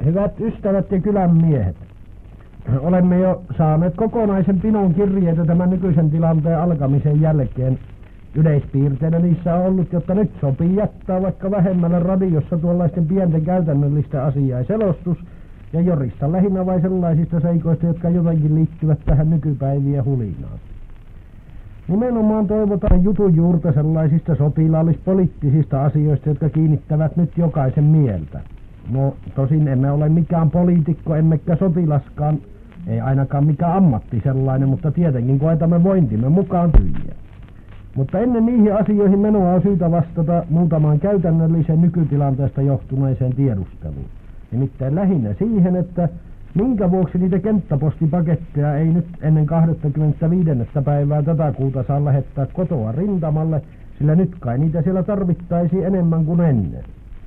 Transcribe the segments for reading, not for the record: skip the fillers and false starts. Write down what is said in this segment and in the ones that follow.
Hyvät ystävät ja kylän miehet, olemme jo saaneet kokonaisen pinon kirjeitä tämän nykyisen tilanteen alkamisen jälkeen. Yleispiirteinä niissä on ollut, jotta nyt sopii jättää vaikka vähemmällä radiossa tuollaisten pienten käytännöllistä asiaa selostus ja jorista lähinnä vai sellaisista seikoista, jotka jotenkin liittyvät tähän nykypäivien hulinaan. Nimenomaan toivotaan jutun juurta sellaisista sotilaallispoliittisista asioista, jotka kiinnittävät nyt jokaisen mieltä. No, tosin emme ole mikään poliitikko, emmekä sotilaskaan, ei ainakaan mikään ammatti sellainen, mutta tietenkin koetamme vointimme mukaan tyhjä. Mutta ennen niihin asioihin menoa on syytä vastata muutamaan käytännöllisen nykytilanteesta johtuneeseen tiedusteluun. Nimittäin lähinnä siihen, että minkä vuoksi niitä kenttäpostipaketteja ei nyt ennen 25. päivää tätä kuuta saa lähettää kotoa rintamalle, sillä nyt kai niitä siellä tarvittaisiin enemmän kuin ennen.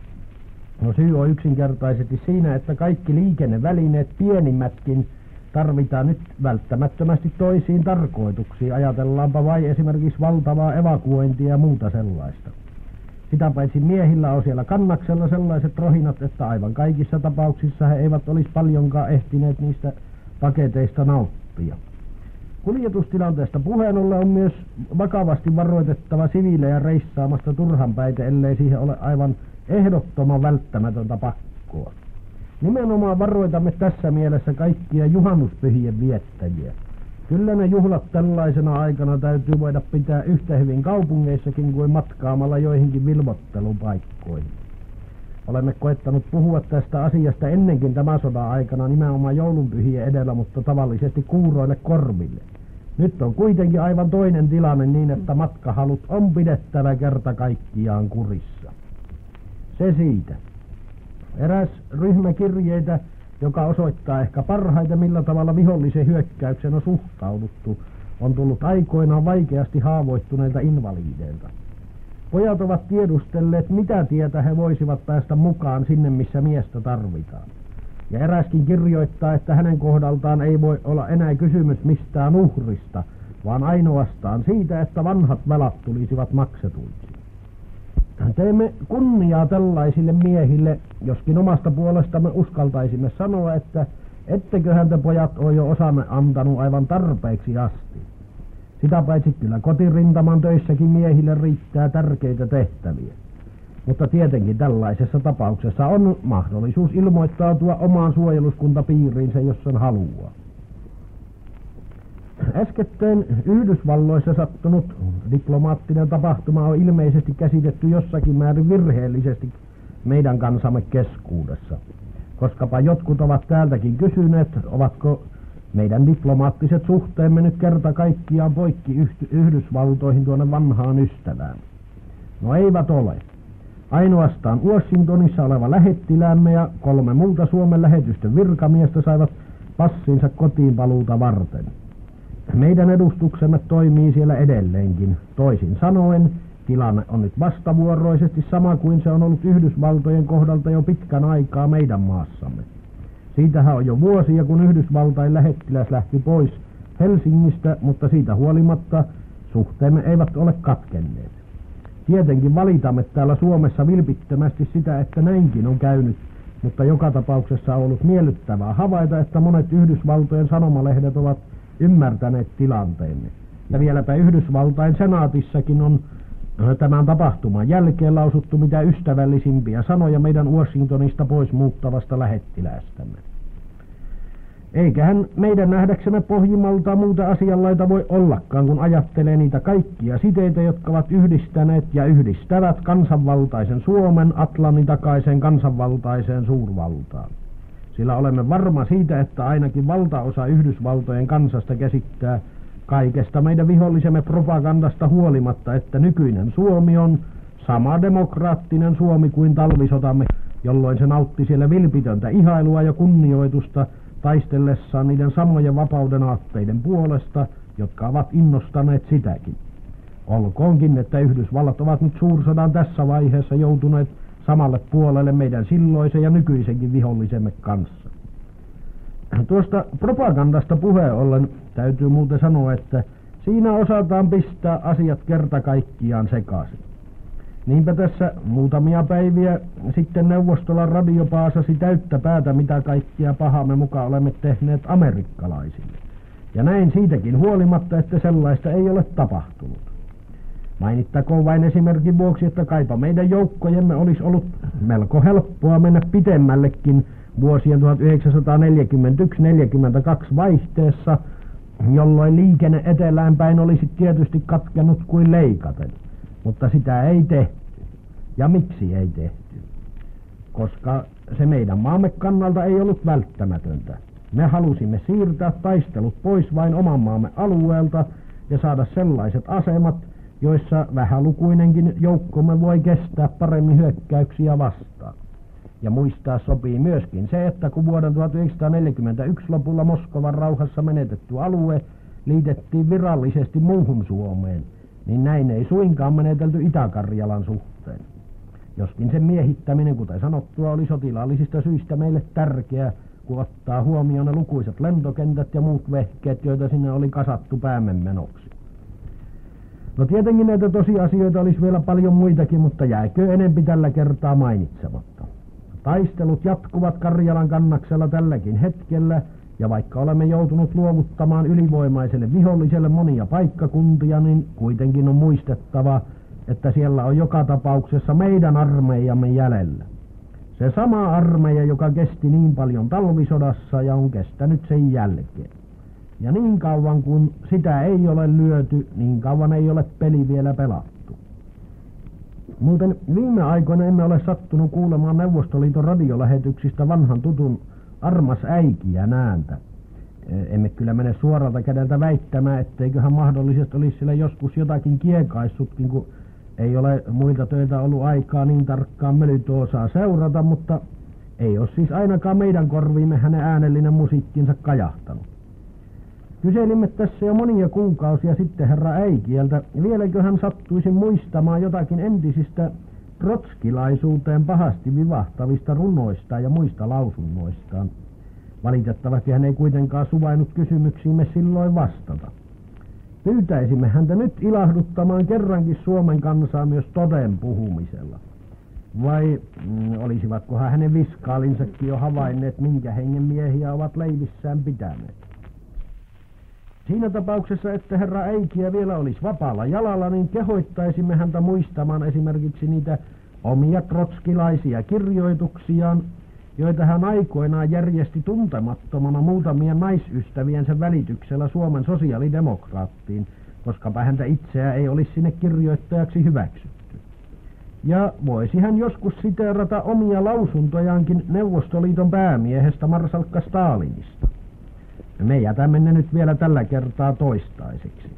No syy on yksinkertaisesti siinä, että kaikki liikennevälineet, pienimmätkin, tarvitaan nyt välttämättömästi toisiin tarkoituksiin. Ajatellaanpa vai esimerkiksi valtavaa evakuointia ja muuta sellaista. Sitä paitsi miehillä on siellä kannaksella sellaiset rohinat, että aivan kaikissa tapauksissa he eivät olisi paljonkaan ehtineet niistä paketeista nauttia. Kuljetustilanteesta puheen ollen on myös vakavasti varoitettava siviilejä reissaamasta turhanpäite, ellei siihen ole aivan ehdottoman välttämätöntä pakkoa. Nimenomaan varoitamme tässä mielessä kaikkia juhannuspyhien viettäjiä. Kyllä ne juhlat tällaisena aikana täytyy voida pitää yhtä hyvin kaupungeissakin kuin matkaamalla joihinkin vilvottelupaikkoihin. Olemme koettanut puhua tästä asiasta ennenkin tämän sodan aikana nimenomaan joulunpyhien edellä, mutta tavallisesti kuuroille korville. Nyt on kuitenkin aivan toinen tilanne niin, että matkahalut on pidettävä kerta kaikkiaan kurissa. Se siitä. Eräs ryhmä kirjeitä, joka osoittaa ehkä parhaiten millä tavalla vihollisen hyökkäyksen on suhtauduttu, on tullut aikoinaan vaikeasti haavoittuneilta invalideilta. Pojat ovat tiedustelleet, mitä tietä he voisivat päästä mukaan sinne, missä miestä tarvitaan. Ja eräskin kirjoittaa, että hänen kohdaltaan ei voi olla enää kysymys mistään uhrista, vaan ainoastaan siitä, että vanhat velat tulisivat maksetuiksi. Teemme kunniaa tällaisille miehille, joskin omasta puolestamme uskaltaisimme sanoa, että etteköhän te pojat ole jo osanne antanut aivan tarpeeksi asti. Sitä paitsi kyllä kotirintaman töissäkin miehille riittää tärkeitä tehtäviä. Mutta tietenkin tällaisessa tapauksessa on mahdollisuus ilmoittautua omaan suojeluskuntapiiriinsä, jos sen haluaa. Äskettäin Yhdysvalloissa sattunut diplomaattinen tapahtuma on ilmeisesti käsitetty jossakin määrin virheellisesti meidän kansamme keskuudessa. Koskapa jotkut ovat täältäkin kysyneet, ovatko meidän diplomaattiset suhteemme nyt kerta kaikkiaan poikki Yhdysvaltoihin tuonne vanhaan ystävään. No eivät ole. Ainoastaan Washingtonissa oleva lähettiläämme ja 3 muuta Suomen lähetystön virkamiestä saivat passinsa kotiinpaluuta varten. Meidän edustuksemme toimii siellä edelleenkin. Toisin sanoen, tilanne on nyt vastavuoroisesti sama kuin se on ollut Yhdysvaltojen kohdalta jo pitkän aikaa meidän maassamme. Siitähän on jo vuosia, kun Yhdysvaltain lähettiläs lähti pois Helsingistä, mutta siitä huolimatta suhteemme eivät ole katkenneet. Tietenkin valitamme täällä Suomessa vilpittömästi sitä, että näinkin on käynyt, mutta joka tapauksessa on ollut miellyttävää havaita, että monet Yhdysvaltojen sanomalehdet ovat ymmärtäneet tilanteemme. Ja vieläpä Yhdysvaltain senaatissakin on tämän tapahtuman jälkeen lausuttu mitä ystävällisimpiä sanoja meidän Washingtonista pois muuttavasta lähettiläästämme. Eiköhän meidän nähdäksemme pohjimmalta muuta asianlaita voi ollakaan, kun ajattelee niitä kaikkia siteitä, jotka ovat yhdistäneet ja yhdistävät kansanvaltaisen Suomen Atlantin takaiseen kansanvaltaiseen suurvaltaan. Sillä olemme varma siitä, että ainakin valtaosa Yhdysvaltojen kansasta käsittää kaikesta meidän vihollisemme propagandasta huolimatta, että nykyinen Suomi on sama demokraattinen Suomi kuin talvisotamme, jolloin se nautti siellä vilpitöntä ihailua ja kunnioitusta taistellessaan niiden samojen vapauden aatteiden puolesta, jotka ovat innostaneet sitäkin. Olkoonkin, että Yhdysvallat ovat nyt suursodan tässä vaiheessa joutuneet samalle puolelle meidän silloisen ja nykyisenkin vihollisemme kanssa. Tuosta propagandasta puheen ollen täytyy muuten sanoa, että siinä osataan pistää asiat kerta kaikkiaan sekaisin. Niinpä tässä muutamia päiviä sitten Neuvostolan radio paasasi täyttä päätä, mitä kaikkia pahaa me mukaan olemme tehneet amerikkalaisille. Ja näin siitäkin huolimatta, että sellaista ei ole tapahtunut. Mainittakoon vain esimerkin vuoksi, että kaipa meidän joukkojemme olisi ollut melko helppoa mennä pitemmällekin vuosien 1941-1942 vaihteessa, jolloin liikenne etelään päin olisi tietysti katkenut kuin leikaten. Mutta sitä ei tehty. Ja miksi ei tehty? Koska se meidän maamme kannalta ei ollut välttämätöntä. Me halusimme siirtää taistelut pois vain oman maamme alueelta ja saada sellaiset asemat, joissa vähälukuinenkin joukkomme voi kestää paremmin hyökkäyksiä vastaan. Ja muistaa sopii myöskin se, että kun vuoden 1941 lopulla Moskovan rauhassa menetetty alue liitettiin virallisesti muuhun Suomeen, niin näin ei suinkaan menetelty Itä-Karjalan suhteen. Joskin sen miehittäminen, kuten sanottua, oli sotilaallisista syistä meille tärkeää, kun ottaa huomioon ne lukuisat lentokentät ja muut vehkeet, joita sinne oli kasattu päämme menoksi. No tietenkin näitä tosiasioita olisi vielä paljon muitakin, mutta jääkö enempi tällä kertaa mainitsematta. Taistelut jatkuvat Karjalan kannaksella tälläkin hetkellä, ja vaikka olemme joutunut luovuttamaan ylivoimaiselle viholliselle monia paikkakuntia, niin kuitenkin on muistettava, että siellä on joka tapauksessa meidän armeijamme jäljellä. Se sama armeija, joka kesti niin paljon talvisodassa ja on kestänyt sen jälkeen. Ja niin kauan kun sitä ei ole lyöty, niin kauan ei ole peli vielä pelattu. Muuten viime aikoina emme ole sattunut kuulemaan Neuvostoliiton radiolähetyksistä vanhan tutun Armas äikiän ääntä. Emme kyllä mene suoralta kädeltä väittämään, etteiköhän mahdollisesti olisi sillä joskus jotakin kiekaissutkin, kun ei ole muilta töiltä ollut aikaa niin tarkkaan Mölytoosaa seurata, mutta ei ole siis ainakaan meidän korviimme hänen äänellinen musiikkinsa kajahtanut. Kyselimme tässä jo monia kuukausia sitten herra Äikieltä, vieläkö hän sattuisi muistamaan jotakin entisistä trotskilaisuuteen pahasti vivahtavista runoista ja muista lausunnoistaan. Valitettavasti hän ei kuitenkaan suvainnut kysymyksiimme silloin vastata. Pyytäisimme häntä nyt ilahduttamaan kerrankin Suomen kansaa myös toden puhumisella. Vai olisivatkohan hänen viskaalinsakin jo havainneet, minkä hengen miehiä ovat leivissään pitäneet? Siinä tapauksessa, että herra Äikiä vielä olisi vapaalla jalalla, niin kehoittaisimme häntä muistamaan esimerkiksi niitä omia trotskilaisia kirjoituksiaan, joita hän aikoinaan järjesti tuntemattomana muutamien naisystäviensä välityksellä Suomen sosiaalidemokraattiin, koska häntä itseään ei olisi sinne kirjoittajaksi hyväksytty. Ja voisi hän joskus siteerata omia lausuntojaankin Neuvostoliiton päämiehestä Marsalkka Stalinista. Me jätämme ne nyt vielä tällä kertaa toistaiseksi.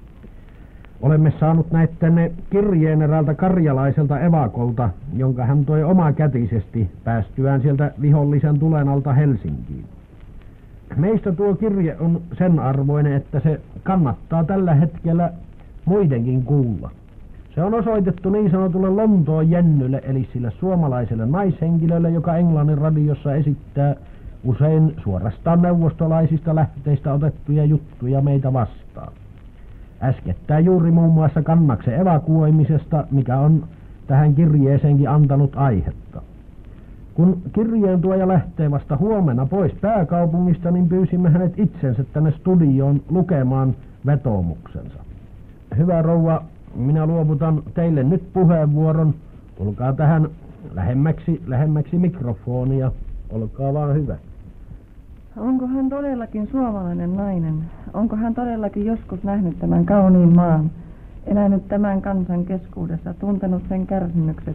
Olemme saanut näitten kirjeen eräältä karjalaiselta evakolta, jonka hän toi omakätisesti päästyään sieltä vihollisen tulen alta Helsinkiin. Meistä tuo kirje on sen arvoinen, että se kannattaa tällä hetkellä muidenkin kuulla. Se on osoitettu niin sanotulle Lontoon Jennylle, eli sille suomalaiselle naishenkilölle, joka Englannin radiossa esittää usein suorastaan neuvostolaisista lähteistä otettuja juttuja meitä vastaan. Äskettäin juuri muun muassa Kannaksen evakuoimisesta, mikä on tähän kirjeeseenkin antanut aihetta. Kun kirjeen tuoja lähtee vasta huomenna pois pääkaupungista, niin pyysimme hänet itsensä tänne studioon lukemaan vetoomuksensa. Hyvä rouva, minä luovutan teille nyt puheenvuoron. Tulkaa tähän lähemmäksi mikrofonia. Olkaa vaan hyvä. Onko hän todellakin suomalainen nainen? Onko hän todellakin joskus nähnyt tämän kauniin maan, elänyt tämän kansan keskuudessa, tuntenut sen kärsimykset,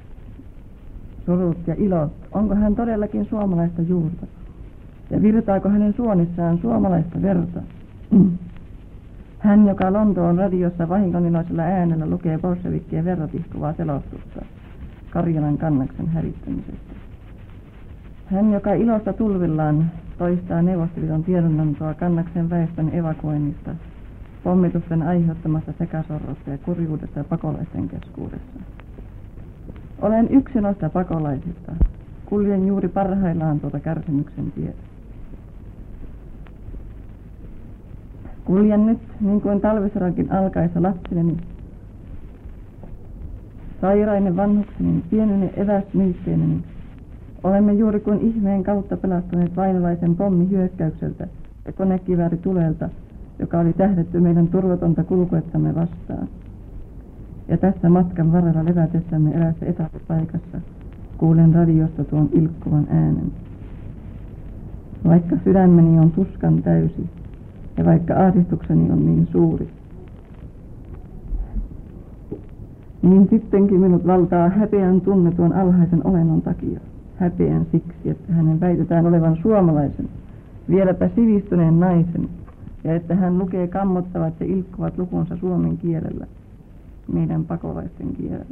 surut ja ilot? Onko hän todellakin suomalaista juurta? Ja virtaako hänen suonissaan suomalaista verta? Hän, joka Lontoon radiossa vahingoninoisella äänellä lukee bolshevikkien verratihkuvaa selostusta Karjalan kannaksen hävittämisestä. Hän, joka ilosta tulvillaan toistaa Neuvostoliiton tiedonantoa kannaksen väestön evakuoinnista, pommitusten aiheuttamasta sekasorrosta ja kurjuudesta pakolaisten keskuudessa. Olen yksi noista pakolaisista. Kuljen juuri parhaillaan tuota kärsimyksen tietä. Kuljen nyt, niin kuin talvisodankin alkaessa lapsilleni Sairainen vanhuksinen, pieninen eväsmyytteineni. Olemme juuri kuin ihmeen kautta pelastuneet vainolaisen pommihyökkäykseltä ja konekivääritulelta, joka oli tähdetty meidän turvatonta kulkuettamme vastaan. Ja tässä matkan varrella levätessämme eräässä etäpaikassa kuulen radiosta tuon ilkkuvan äänen. Vaikka sydämeni on tuskan täysi ja vaikka ahdistukseni on niin suuri, niin sittenkin minut valtaa häpeän tunne tuon alhaisen olennon takia. Häpeän siksi, että hänen väitetään olevan suomalaisen, vieläpä sivistyneen naisen, ja että hän lukee kammottavat ja ilkkuvat lukunsa suomen kielellä, meidän pakolaisten kielellä.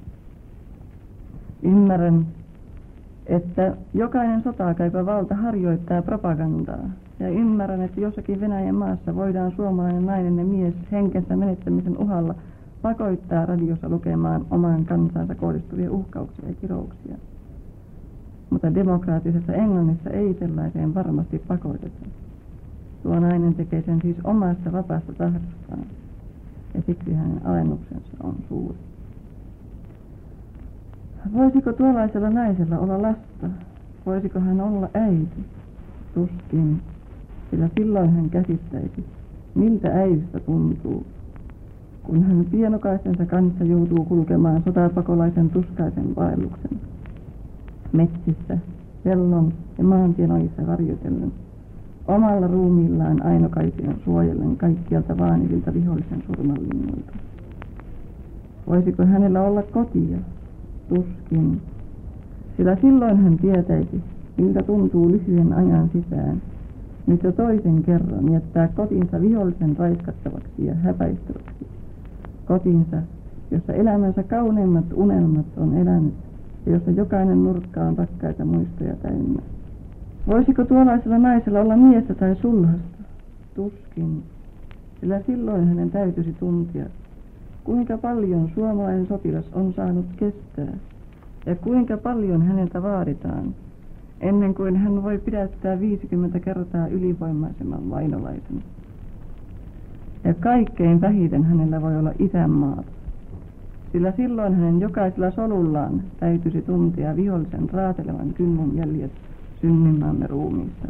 Ymmärrän, että jokainen sotaa käypä valta harjoittaa propagandaa, ja ymmärrän, että jossakin Venäjän maassa voidaan suomalainen nainen ja mies henkensä menettämisen uhalla pakoittaa radiossa lukemaan omaan kansansa kohdistuvia uhkauksia ja kirouksia. Mutta demokraattisessa Englannissa ei sellaiseen varmasti pakoteta. Tuo nainen tekee sen siis omasta vapaasta tahdostaan, ja siksi hänen alennuksensa on suuri. Voisiko tuollaisella naisella olla lasta? Voisiko hän olla äiti? Tuskin, sillä silloin hän käsittäisi, miltä äidistä tuntuu, kun hän pienokaistensa kanssa joutuu kulkemaan sotapakolaisen tuskaisen vaelluksen. Metsissä, pellon ja maantien ojissa varjotellen, omalla ruumiillaan ainokaisen suojellen kaikkialta vaanivilta vihollisen surmanlinnoilta. Voisiko hänellä olla kotia? Tuskin, sillä silloin hän tietäisi, miltä tuntuu lyhyen ajan sisään, nyt jo toisen kerran jättää kotinsa vihollisen raiskattavaksi ja häpäistäväksi. Kotinsa, jossa elämänsä kauneimmat unelmat on elänyt ja jossa jokainen nurkka on rakkaita muistoja täynnä. Voisiko tuollaisella naisella olla miestä tai sulhasta? Tuskin, sillä silloin hänen täytyisi tuntia, kuinka paljon suomalainen sotilas on saanut kestää ja kuinka paljon häneltä vaaditaan, ennen kuin hän voi pidättää 50 kertaa ylivoimaisemman vainolaisen. Ja kaikkein vähiten hänellä voi olla isänmaata, sillä silloin hänen jokaisella solullaan täytyisi tuntea vihollisen raatelevan kynnun jäljet synnymämme ruumiissa.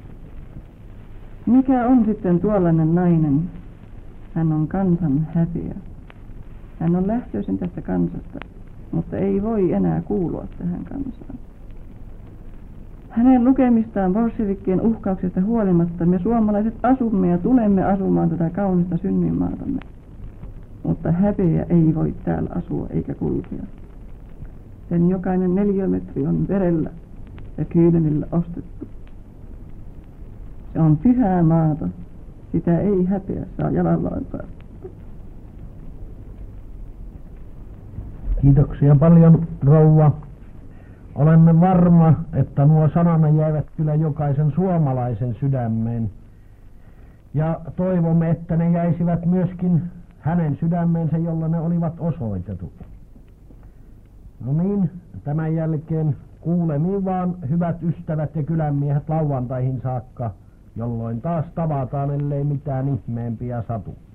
Mikä on sitten tuollainen nainen? Hän on kansan häpeä. Hän on lähtöisin tästä kansasta, mutta ei voi enää kuulua tähän kansaan. Hänen lukemistaan bolshevikkien uhkauksesta huolimatta me suomalaiset asumme ja tulemme asumaan tätä kaunista synnyinmaatamme. Mutta häpeä ei voi täällä asua eikä kulkea. Sen jokainen neliömetri on verellä ja kyynelillä ostettu. Se on pyhää maata, sitä ei häpeä saa jalallaan päästä. Kiitoksia paljon, rouva. Olemme varma, että nuo sanamme jäivät kyllä jokaisen suomalaisen sydämeen. Ja toivomme, että ne jäisivät myöskin hänen sydämeensä, jolla ne olivat osoitetut. No niin, tämän jälkeen kuulemiin vaan, hyvät ystävät ja kylänmiehet, lauantaihin saakka, jolloin taas tavataan, ellei mitään ihmeempiä satu.